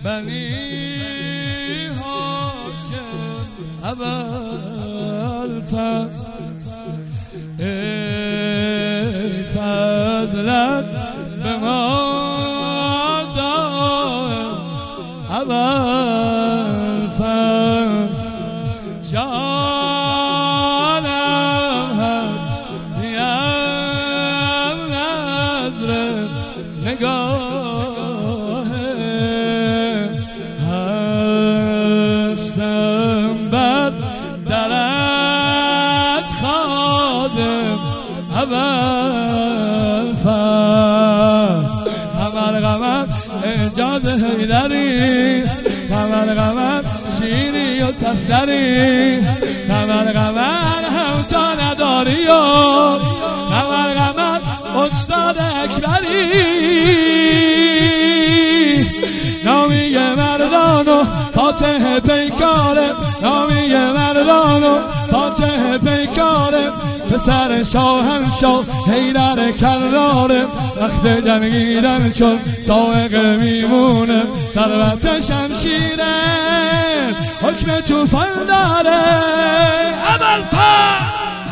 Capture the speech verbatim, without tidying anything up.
بنی هاشم ابوالفضل ای فضلت به ما دار ابوالفضل جانم هست دیم نظر نگاه هستم بر درت خادم ابوالفضل قمر قمر اجازه حیدری قمر قمر شیری و صفدری قمر قمر هم تا نداری و قمر قمر استاد اکبری نامی مردان و فاتح پیکاره نامی مردان و فاتح پیکاره پسر شاهنشاه حیدر کراره وقت جنگیدن چون سائق میمونه ضربت شمشیره حکم توفان داره ابوالفضل